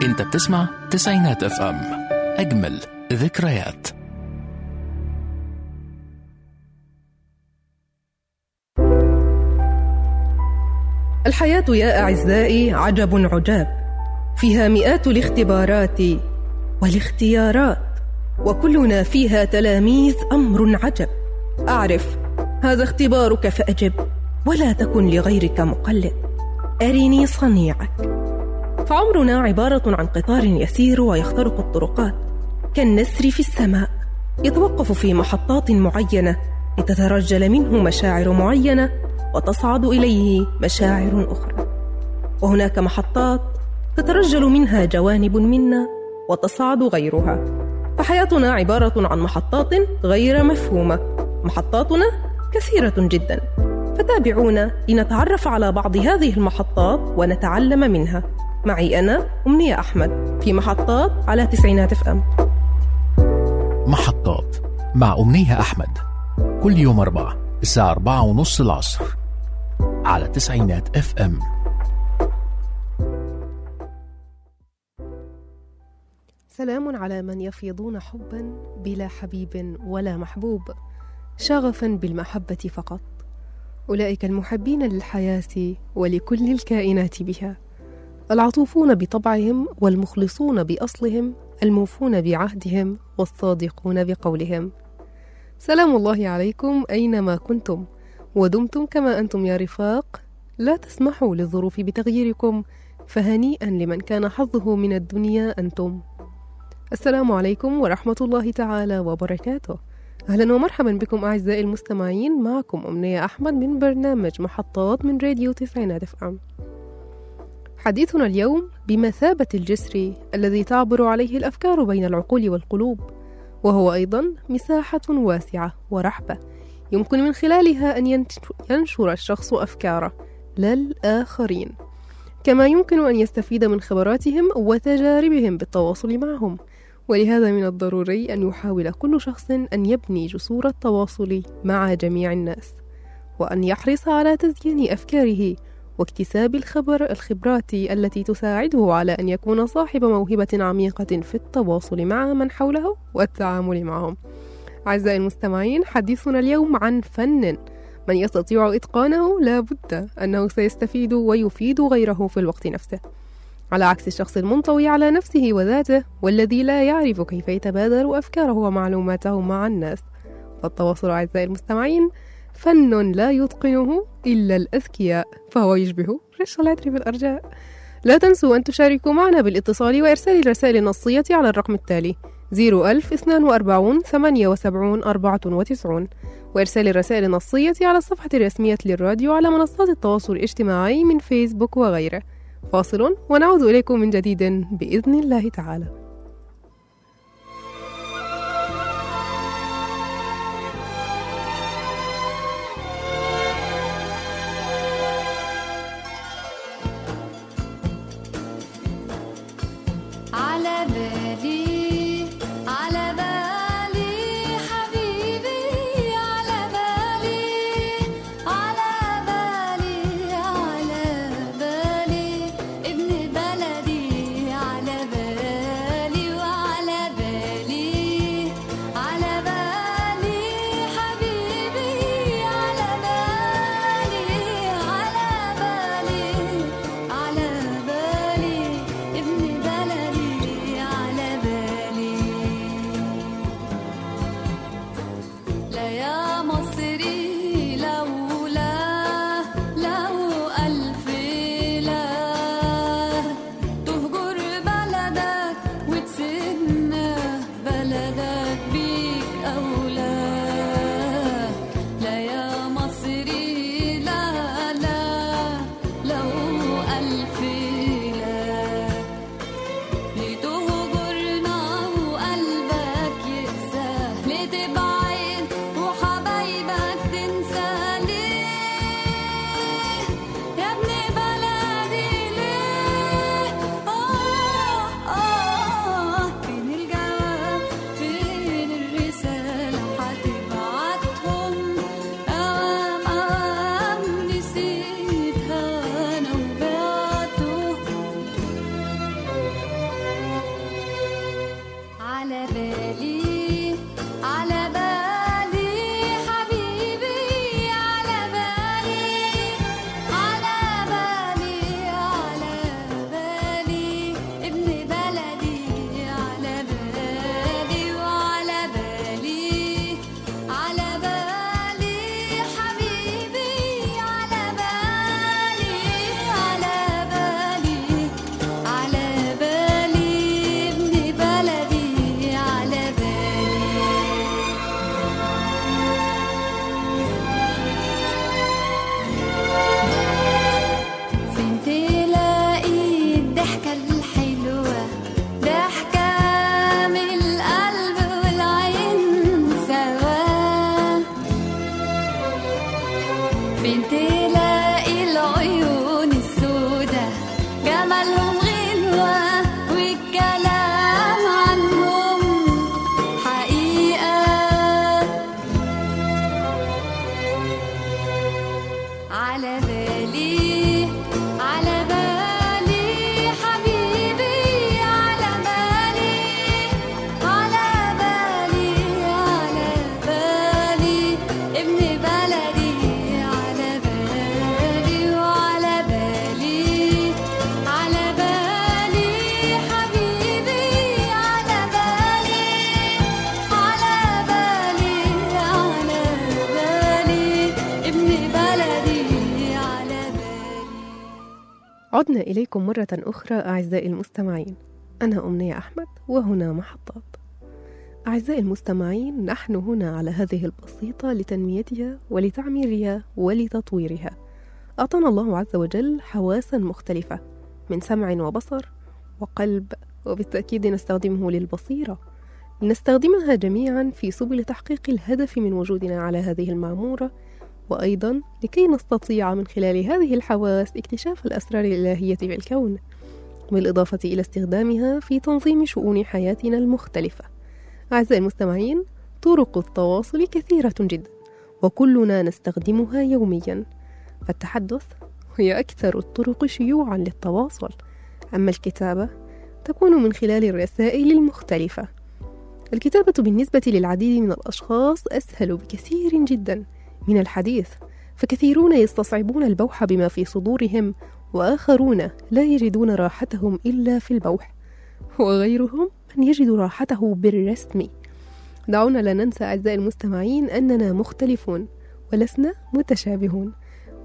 انت بتسمع تسعينات اف ام، اجمل ذكريات. الحياة يا أعزائي عجب عجاب، فيها مئات الاختبارات والاختيارات، وكلنا فيها تلاميذ أمر عجب. أعرف هذا اختبارك فأجب، ولا تكن لغيرك مقلد، أرني صنيعك. فعمرنا عبارة عن قطار يسير ويخترق الطرقات كالنسر في السماء، يتوقف في محطات معينة لتترجل منه مشاعر معينة وتصعد إليه مشاعر أخرى، وهناك محطات تترجل منها جوانب منا وتصعد غيرها. فحياتنا عبارة عن محطات غير مفهومة، محطاتنا كثيرة جدا، فتابعونا لنتعرف على بعض هذه المحطات ونتعلم منها. معي أنا أمنية أحمد في محطات على تسعينات اف ام. محطات مع أمنية أحمد، كل يوم 4 الساعة 4:30 العصر على تسعينات اف ام. سلام على من يفيضون حبا بلا حبيب ولا محبوب، شغفا بالمحبة فقط. أولئك المحبين للحياة ولكل الكائنات بها، العطوفون بطبعهم والمخلصون بأصلهم، الموفون بعهدهم والصادقون بقولهم. سلام الله عليكم أينما كنتم، ودمتم كما أنتم يا رفاق. لا تسمحوا للظروف بتغييركم، فهنيئا لمن كان حظه من الدنيا أنتم. السلام عليكم ورحمة الله تعالى وبركاته. أهلا ومرحبا بكم أعزائي المستمعين، معكم أمنية أحمد من برنامج محطات من راديو تسعينات اف ام. حديثنا اليوم بمثابة الجسر الذي تعبر عليه الأفكار بين العقول والقلوب، وهو أيضا مساحة واسعة ورحبة يمكن من خلالها أن ينشر الشخص أفكاره للآخرين، كما يمكن أن يستفيد من خبراتهم وتجاربهم بالتواصل معهم. ولهذا من الضروري أن يحاول كل شخص أن يبني جسور التواصل مع جميع الناس، وأن يحرص على تزيين أفكاره واكتساب الخبرات التي تساعده على أن يكون صاحب موهبة عميقة في التواصل مع من حوله والتعامل معهم. أعزائي المستمعين، حديثنا اليوم عن فن من يستطيع إتقانه لا بد أنه سيستفيد ويفيد غيره في الوقت نفسه، على عكس الشخص المنطوي على نفسه وذاته والذي لا يعرف كيف يتبادل أفكاره ومعلوماته مع الناس. فالتواصل أعزائي المستمعين فن لا يتقنه إلا الأذكياء، فهو يشبه رش العطر في الأرجاء. لا تنسوا أن تشاركوا معنا بالاتصال وإرسال الرسائل النصية على الرقم التالي 01042 78 94، وإرسال الرسائل النصية على الصفحة الرسمية للراديو على منصات التواصل الاجتماعي من فيسبوك وغيره. فاصل ونعود إليكم من جديد بإذن الله تعالى. ابن بلدي على بالي العيون السودة جمالهم غلوة والكلام عنهم حقيقة. على بالي على بالي حبيبي، على بالي على بالي على بالي ابن بلدي، على بالي وعلى بالي على بالي حبيبي، على بالي على بالي على بالي ابن بلدي، على بالي. عدنا إليكم مرة أخرى أعزائي المستمعين، أنا أمنية أحمد وهنا محطات. أعزائي المستمعين، نحن هنا على هذه البسيطة لتنميتها ولتعميرها ولتطويرها. أعطانا الله عز وجل حواسا مختلفة من سمع وبصر وقلب، وبالتأكيد نستخدمه للبصيرة، نستخدمها جميعا في سبل تحقيق الهدف من وجودنا على هذه المعمورة، وأيضا لكي نستطيع من خلال هذه الحواس اكتشاف الأسرار الإلهية في الكون، بالإضافة إلى استخدامها في تنظيم شؤون حياتنا المختلفة. أعزائي المستمعين، طرق التواصل كثيرة جدا وكلنا نستخدمها يوميا، فالتحدث هي أكثر الطرق شيوعا للتواصل، أما الكتابة تكون من خلال الرسائل المختلفة. الكتابة بالنسبة للعديد من الأشخاص أسهل بكثير جدا من الحديث، فكثيرون يستصعبون البوح بما في صدورهم، وآخرون لا يجدون راحتهم إلا في البوح، وغيرهم من يجد راحته بالرسم. دعونا لا ننسى أعزائي المستمعين أننا مختلفون ولسنا متشابهون،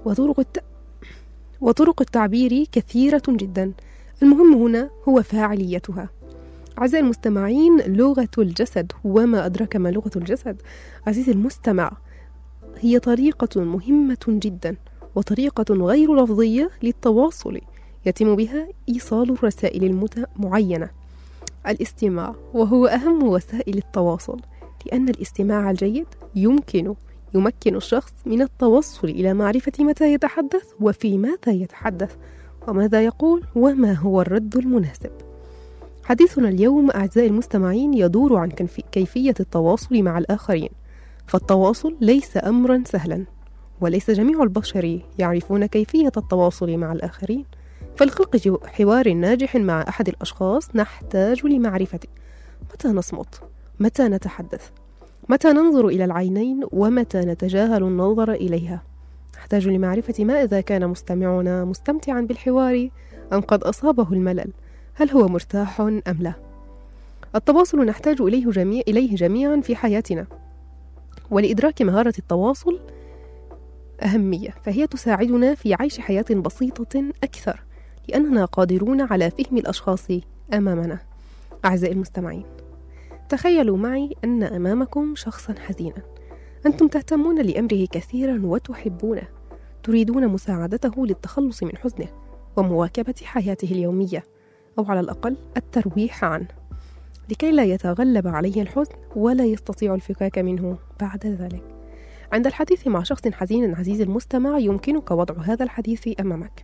وطرق التعبير كثيرة جدا، المهم هنا هو فاعليتها. أعزائي المستمعين، لغة الجسد، وما أدرك ما لغة الجسد عزيزي المستمع، هي طريقة مهمة جدا وطريقة غير لفظية للتواصل، يتم بها إيصال الرسائل المعينة. الاستماع وهو أهم وسائل التواصل، لأن الاستماع الجيد يمكن الشخص من التوصل إلى معرفة متى يتحدث وفي ماذا يتحدث وماذا يقول وما هو الرد المناسب. حديثنا اليوم أعزائي المستمعين يدور عن كيفية التواصل مع الآخرين، فالتواصل ليس أمرا سهلا، وليس جميع البشر يعرفون كيفية التواصل مع الآخرين. فلخلق حوار ناجح مع أحد الأشخاص نحتاج لمعرفة متى نصمت، متى نتحدث، متى ننظر إلى العينين، ومتى نتجاهل النظر إليها. نحتاج لمعرفة ما إذا كان مستمعنا مستمتعا بالحوار أم قد أصابه الملل، هل هو مرتاح أم لا. التواصل نحتاج إليه جميعا في حياتنا، ولإدراك مهارة التواصل أهمية، فهي تساعدنا في عيش حياة بسيطة أكثر، لأننا قادرون على فهم الأشخاص أمامنا. أعزائي المستمعين، تخيلوا معي أن أمامكم شخصا حزينا، أنتم تهتمون لأمره كثيرا وتحبونه، تريدون مساعدته للتخلص من حزنه ومواكبة حياته اليومية، أو على الأقل الترويح عنه، لكي لا يتغلب عليه الحزن ولا يستطيع الفكاك منه بعد ذلك. عند الحديث مع شخص حزين عزيزي المستمع، يمكنك وضع هذا الحديث أمامك.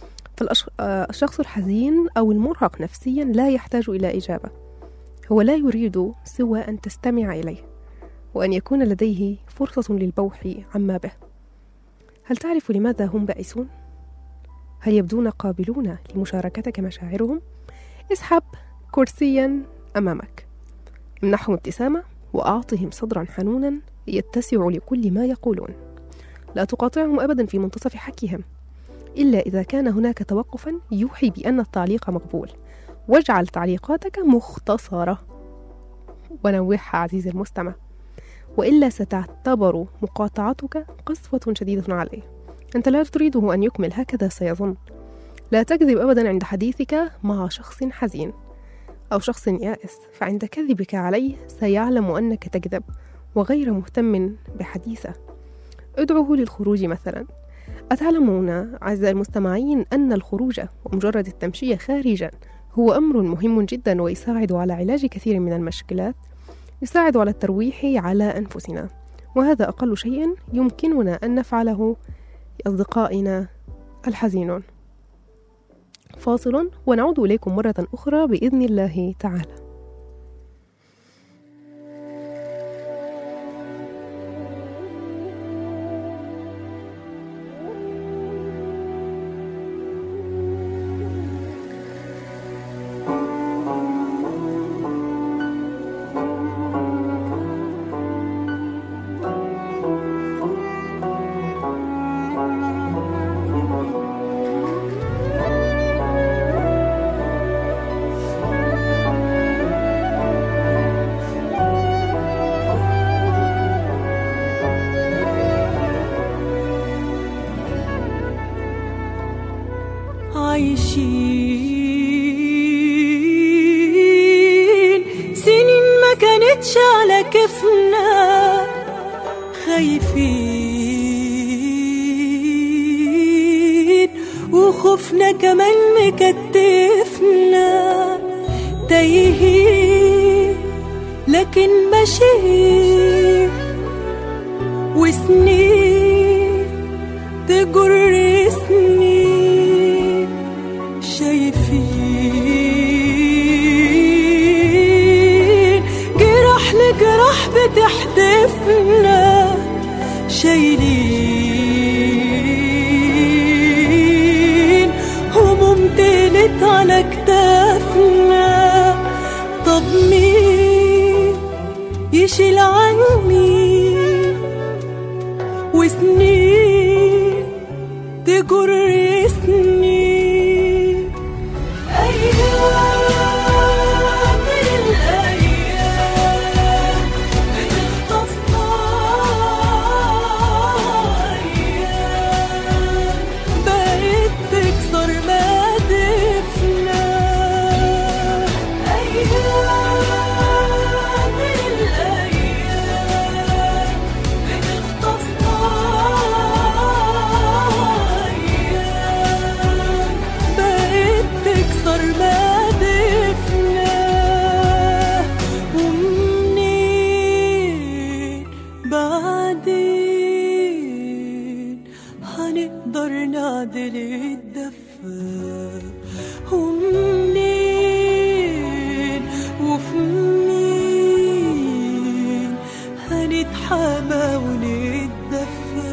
فالشخص الحزين أو المرهق نفسيا لا يحتاج إلى إجابة، هو لا يريد سوى أن تستمع إليه، وأن يكون لديه فرصة للبوح عما به. هل تعرف لماذا هم بائسون؟ هل يبدون قابلون لمشاركتك مشاعرهم؟ اسحب كرسيا أمامك، امنحهم ابتسامة، وأعطهم صدرا حنونا يتسع لكل ما يقولون. لا تقاطعهم أبدا في منتصف حكيهم، إلا إذا كان هناك توقفا يوحي بأن التعليق مقبول، واجعل تعليقاتك مختصرة ونوعها عزيزي المستمع، وإلا ستعتبر مقاطعتك قسوة شديدة عليه. أنت لا تريده أن يكمل، هكذا سيظن. لا تكذب أبدا عند حديثك مع شخص حزين أو شخص يائس، فعند كذبك عليه سيعلم أنك تكذب وغير مهتم بحديثه. ادعوه للخروج مثلا. أتعلمون أعزائي المستمعين أن الخروج ومجرد التمشية خارجا هو أمر مهم جدا، ويساعد على علاج كثير من المشكلات، يساعد على الترويح على أنفسنا، وهذا أقل شيء يمكننا أن نفعله لأصدقائنا الحزينون. فاصل ونعود إليكم مرة أخرى بإذن الله تعالى. عايشين سنين ما كانتش على كفنا، خايفين وخوفنا كمان مكتفنا، تايهين لكن ماشيين، وسنين تجر سنين، شايفين جراح لجراح بتحدفنا، شايلين هموم تقلت على كتافنا. طب مين يشيل عني وسنين تجر سنين، أيام من الأيام بتخطفنا، أيام بقت تكسر مدفنا، أيام من الأيام بتخطفنا، تكسر مدفنا. ومنين بعدين هنقدر نعدل الدفة، ومنين وفي مين هنتحامى ونتدفى.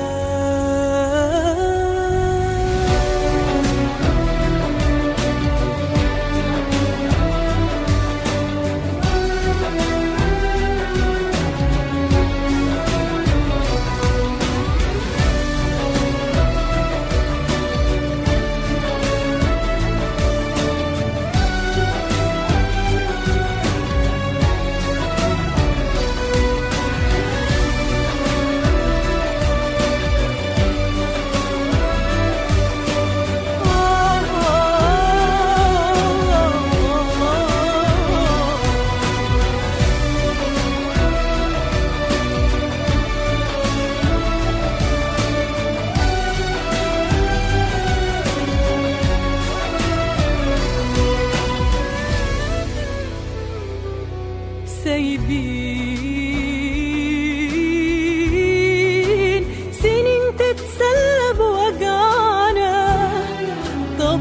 سايبين سنين تتسلب وجعنا، طب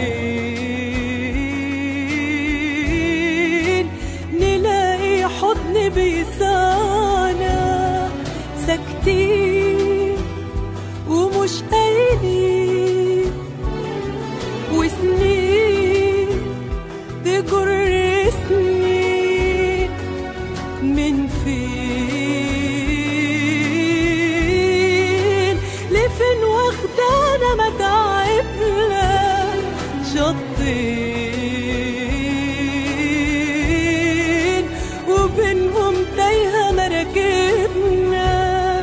فين نلاقي حضن بيسانا، ساكتين ومش قايلين، وسنين تجر سنين، من فين لفين واخدانا متاعبنا، شطين وبينهم تايهة مراكبنا،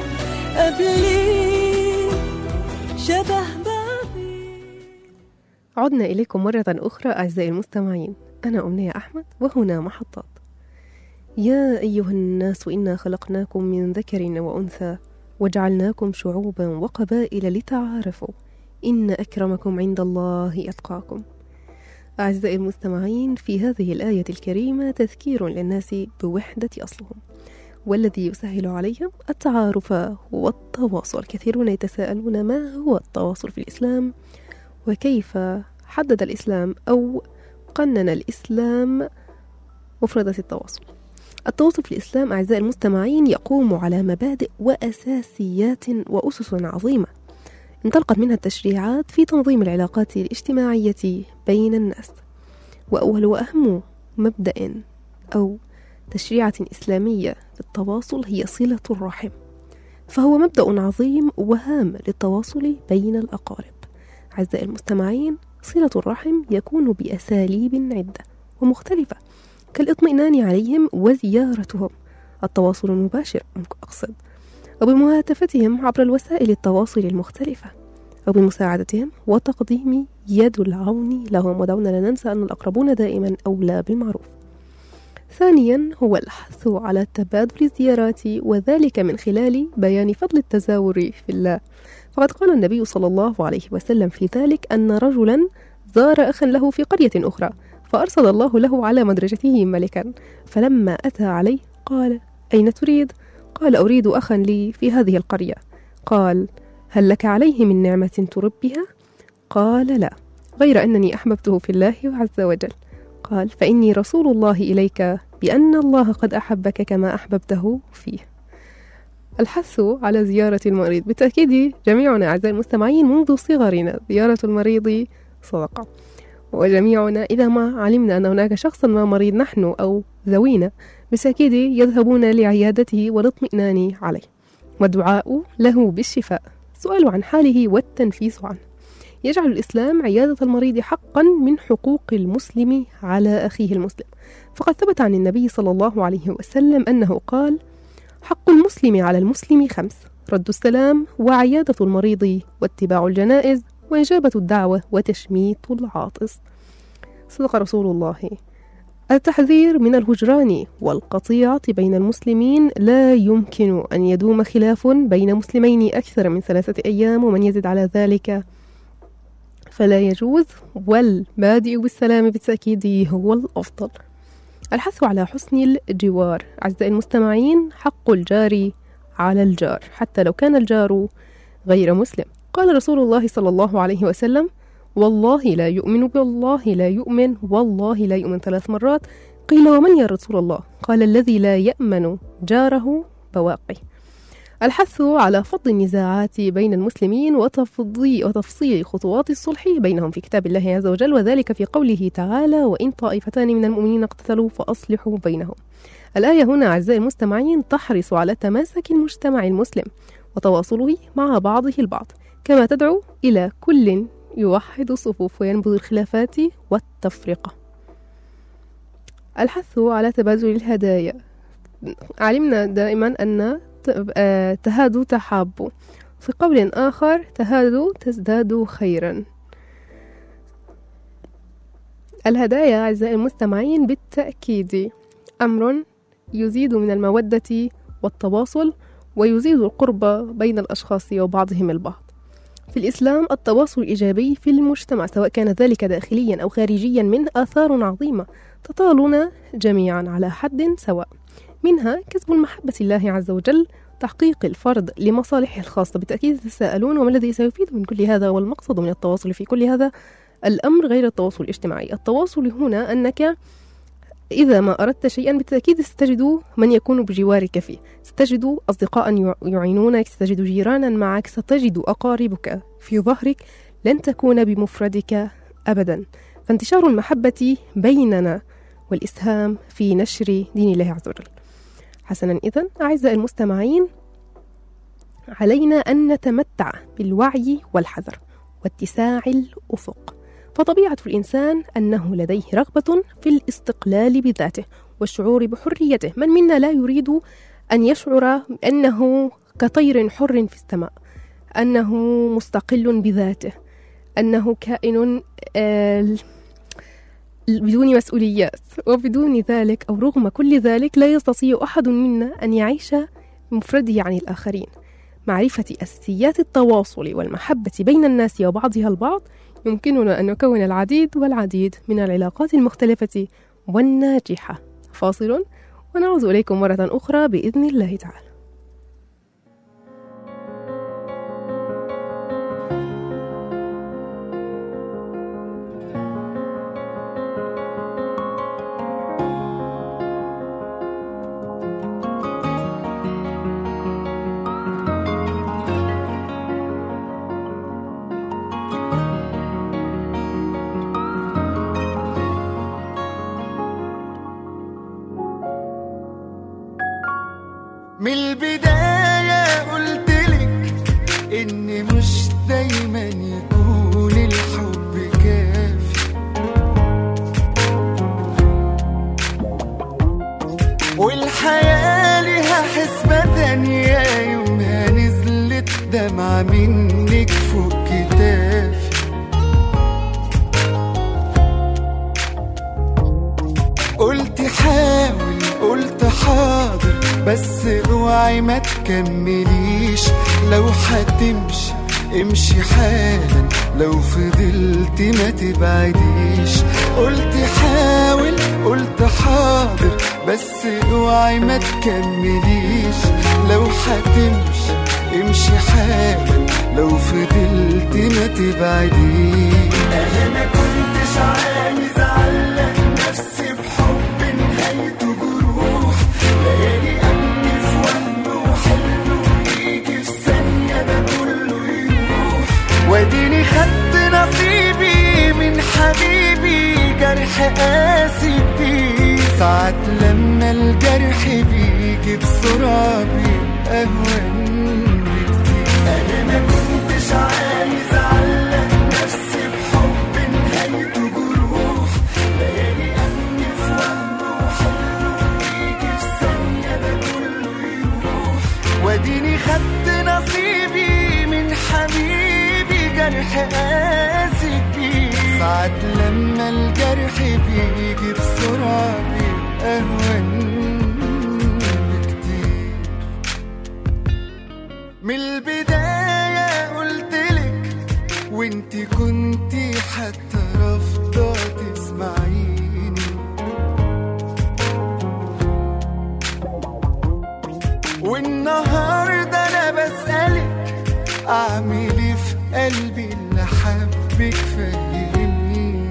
قبلين شبه بابي. عدنا إليكم مرة أخرى أعزائي المستمعين، أنا أمنية أحمد وهنا محطات. يا أيها الناس إنا خلقناكم من ذكر وأنثى وجعلناكم شعوبا وقبائل لتعارفوا إن أكرمكم عند الله أتقاكم. أعزائي المستمعين، في هذه الآية الكريمة تذكير للناس بوحدة أصلهم والذي يسهل عليهم التعارف والتواصل. كثيرون يتساءلون ما هو التواصل في الإسلام، وكيف حدد الإسلام أو قنن الإسلام مفردات التواصل. التواصل في الإسلام أعزائي المستمعين يقوم على مبادئ وأساسيات وأسس عظيمة انطلقت منها التشريعات في تنظيم العلاقات الاجتماعية بين الناس. وأول وأهم مبدأ أو تشريعة إسلامية في التواصل هي صلة الرحم، فهو مبدأ عظيم وهام للتواصل بين الأقارب. أعزائي المستمعين، صلة الرحم يكون بأساليب عدة ومختلفة كالإطمئنان عليهم وزيارتهم، التواصل المباشر أقصد، وبمهاتفتهم عبر الوسائل التواصل المختلفة، وبمساعدتهم وتقديم يد العون لهم. ودعونا لا ننسى أن الأقربون دائما أولى بالمعروف. ثانيا هو الحث على تبادل الزيارات، وذلك من خلال بيان فضل التزاور في الله. فقد قال النبي صلى الله عليه وسلم في ذلك أن رجلا زار أخا له في قرية أخرى، فأرسل الله له على مدرجته ملكا، فلما أتى عليه قال: أين تريد؟ قال: أريد أخا لي في هذه القرية. قال: هل لك عليه من نعمة تربها؟ قال: لا، غير أنني أحببته في الله عز وجل. قال: فإني رسول الله إليك بأن الله قد أحبك كما أحببته فيه. الحث على زيارة المريض، بالتأكيد جميعنا أعزائي المستمعين منذ صغرنا زيارة المريض صدقة، وجميعنا إذا ما علمنا أن هناك شخصا ما مريض نحن أو ذوينا بالتأكيد يذهبون لعيادته والاطمئنان عليه والدعاء له بالشفاء، السؤال عن حاله والتنفيس عنه. يجعل الإسلام عيادة المريض حقا من حقوق المسلم على أخيه المسلم، فقد ثبت عن النبي صلى الله عليه وسلم أنه قال: حق المسلم على المسلم 5: رد السلام، وعيادة المريض، واتباع الجنائز، وإجابة الدعوة، وتشميت العاطس. صدق رسول الله. التحذير من الهجران والقطيعة بين المسلمين، لا يمكن أن يدوم خلاف بين مسلمين أكثر من 3 أيام، ومن يزد على ذلك فلا يجوز، والبادئ بالسلام بالتأكيد هو الأفضل. الحث على حسن الجوار. أعزائي المستمعين، حق الجار على الجار حتى لو كان الجار غير مسلم. قال رسول الله صلى الله عليه وسلم: والله لا يؤمن، بالله لا يؤمن، والله لا يؤمن 3 مرات. قيل: ومن يا رسول الله؟ قال: الذي لا يأمن جاره بواقي. الحث على فض النزاعات بين المسلمين وتفصيل خطوات الصلح بينهم في كتاب الله عز وجل، وذلك في قوله تعالى: وإن طائفتان من المؤمنين اقتتلوا فأصلحوا بينهم. الآية هنا أعزائي المستمعين تحرص على تماسك المجتمع المسلم وتواصله مع بعضه البعض، كما تدعو إلى كل يوحد الصفوف وينبذ الخلافات والتفرقة. الحث على تبادل الهدايا. علمنا دائما أن تهادوا تحابوا، في قول آخر: تهادوا تزدادوا خيرا. الهدايا أعزائي المستمعين بالتأكيد أمر يزيد من المودة والتواصل، ويزيد القرب بين الأشخاص وبعضهم البعض. في الإسلام التواصل الإيجابي في المجتمع، سواء كان ذلك داخليا أو خارجيا، منه آثار عظيمة تطالنا جميعا على حد سواء، منها كسب المحبة الله عز وجل، تحقيق الفرد لمصالحه الخاصة. بالتأكيد تساءلون: وما الذي سيفيد من كل هذا؟ والمقصد من التواصل في كل هذا الأمر غير التواصل الاجتماعي. التواصل هنا أنك إذا ما أردت شيئا بالتأكيد ستجد من يكون بجوارك فيه، ستجد أصدقاء يعينونك، ستجد جيرانا معك، ستجد أقاربك في ظهرك، لن تكون بمفردك أبدا. فانتشار المحبة بيننا والإسهام في نشر دين الله عز وجل. حسنا، إذن أعزائي المستمعين، علينا أن نتمتع بالوعي والحذر واتساع الأفق، فطبيعة الإنسان أنه لديه رغبة في الاستقلال بذاته والشعور بحريته. من منا لا يريد أن يشعر أنه كطير حر في السماء، أنه مستقل بذاته، أنه كائن بدون مسؤوليات؟ وبدون ذلك أو رغم كل ذلك لا يستطيع أحد منا أن يعيش بمفرده عن الآخرين. معرفة أساسيات التواصل والمحبة بين الناس وبعضها البعض يمكننا أن نكون العديد والعديد من العلاقات المختلفة والناجحة. فاصل ونعود إليكم مرة أخرى بإذن الله تعالى. من البداية قلتلك إن مش دايما يكون الحب كافي، والحياة لها حسبة تانية يومها نزلت دمعة منك فوق كتافي. قلت حاول قلت حاضر بس اوعي ما تكمليش، لو هتمشي امشي حالا، لو فضلت ما تبعديش. قلت حاول قلت حاضر بس اوعي ما تكمليش، لو هتمشي امشي حالا، لو فضلت ما تبعديش. انا ما كنتش عايز اعلق نفسي بحب نهايته جروح، ليالي امني في وهم وحلم ويجي في ثانيه ده كله يروح، واديني خدت نصيبي من حبيبي جرح قاسي بيه. ساعات لما الجرح بيجي بسرعه بيبقى اهون بكتير. انا ما كنتش عايز اعلق نفسي بحب نهايته جروح، ليالي امني في وهم وحلم ويجي في ثانيه ده كله يروح، واديني خدت نصيبي من حبيبي جرح قاسي بيه. ساعات لما الجرح بيجي بسرعه بيبقى اهون بكتير. من البداية قلتلك وانتي كنتي حتى رافضة تسمعيني، والنهاردة أنا بسألك أعمل في قلبي اللي حبك فهميني.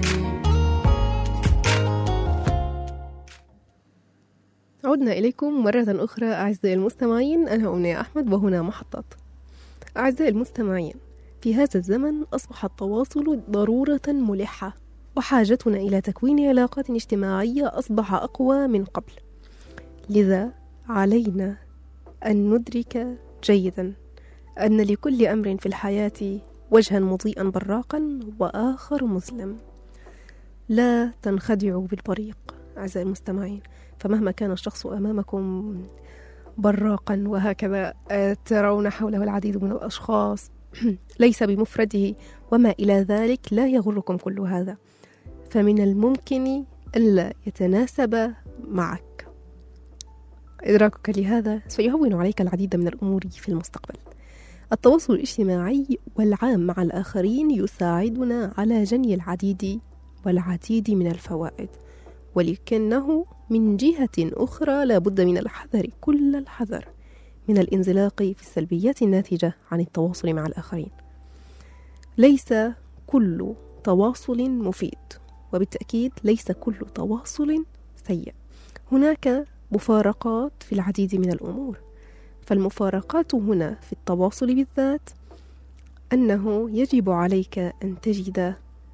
عدنا إليكم مرة أخرى أعزائي المستمعين، أنا أمنية أحمد وهنا محطة. أعزائي المستمعين، في هذا الزمن أصبح التواصل ضرورة ملحة، وحاجتنا إلى تكوين علاقات اجتماعية أصبح أقوى من قبل. لذا علينا أن ندرك جيدا أن لكل أمر في الحياة وجها مضيئا براقا وآخر مظلم. لا تنخدعوا بالبريق أعزائي المستمعين، فمهما كان الشخص أمامكم براقا وهكذا ترون حوله العديد من الأشخاص ليس بمفرده وما إلى ذلك، لا يغركم كل هذا، فمن الممكن ألا يتناسب معك. إدراكك لهذا سيهون عليك العديد من الأمور في المستقبل. التواصل الاجتماعي والعام مع الآخرين يساعدنا على جني العديد والعديد من الفوائد، ولكنه من جهة أخرى لا بد من الحذر كل الحذر من الانزلاق في السلبيات الناتجة عن التواصل مع الآخرين. ليس كل تواصل مفيد، وبالتأكيد ليس كل تواصل سيء. هناك مفارقات في العديد من الأمور، فالمفارقات هنا في التواصل بالذات أنه يجب عليك أن تجد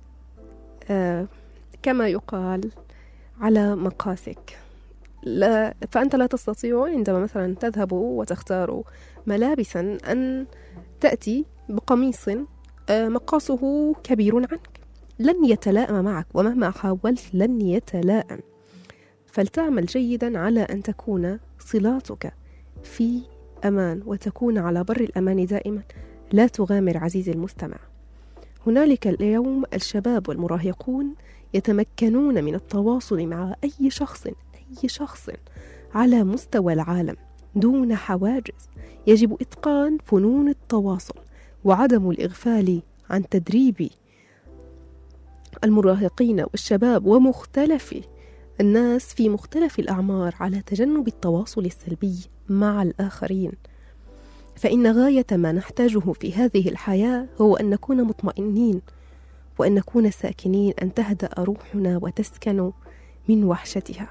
كما يقال على مقاسك. فأنت لا تستطيع عندما مثلا تذهب وتختار ملابسا أن تأتي بقميص مقاسه كبير عنك، لن يتلائم معك، ومهما حاولت لن يتلائم. فلتعمل جيدا على أن تكون صلاتك في أمان وتكون على بر الأمان دائما. لا تغامر عزيزي المستمع. هنالك اليوم الشباب والمراهقون يتمكنون من التواصل مع أي شخص على مستوى العالم دون حواجز. يجب إتقان فنون التواصل وعدم الإغفال عن تدريب المراهقين والشباب ومختلف الناس في مختلف الأعمار على تجنب التواصل السلبي مع الآخرين، فإن غاية ما نحتاجه في هذه الحياة هو أن نكون مطمئنين وأن نكون ساكنين، أن تهدأ روحنا وتسكن من وحشتها.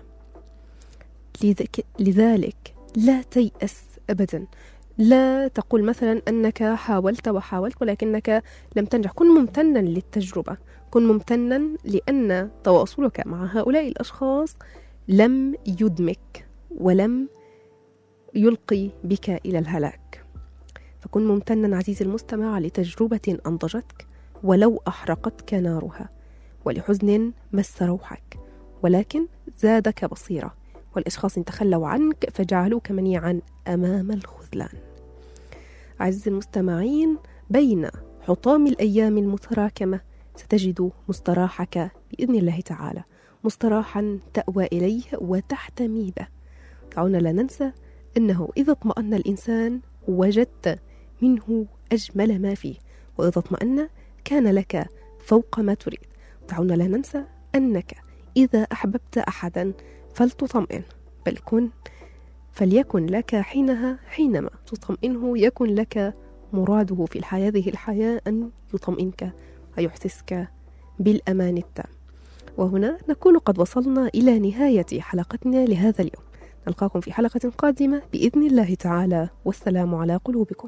لذلك لا تيأس أبدا، لا تقول مثلا أنك حاولت وحاولت ولكنك لم تنجح. كن ممتنا للتجربة، كن ممتنا لأن تواصلك مع هؤلاء الأشخاص لم يدمك ولم يلقي بك إلى الهلاك. فكن ممتنا عزيزي المستمع لتجربة أنضجتك ولو أحرقتك نارها، ولحزن مس روحك ولكن زادك بصيرة، والأشخاص تخلوا عنك فجعلوك منيعا أمام الخذلان. عزيزي المستمعين، بين حطام الأيام المتراكمة ستجد مستراحك بإذن الله تعالى، مستراحا تأوى إليه وتحتمي به. دعونا لا ننسى أنه إذا اطمأن الإنسان وجدت منه أجمل ما فيه، وإذا اطمأن كان لك فوق ما تريد. دعونا لا ننسى أنك إذا أحببت أحدا فلتطمئن، فليكن لك حينما تطمئنه يكن لك مراده في هذه الحياة أن يطمئنك ويحسسك بالأمان التام. وهنا نكون قد وصلنا إلى نهاية حلقتنا لهذا اليوم. نلقاكم في حلقة قادمة بإذن الله تعالى، والسلام على قلوبكم.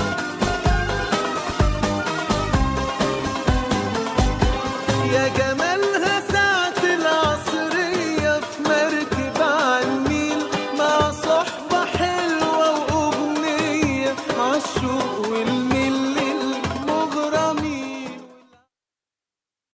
يا جمال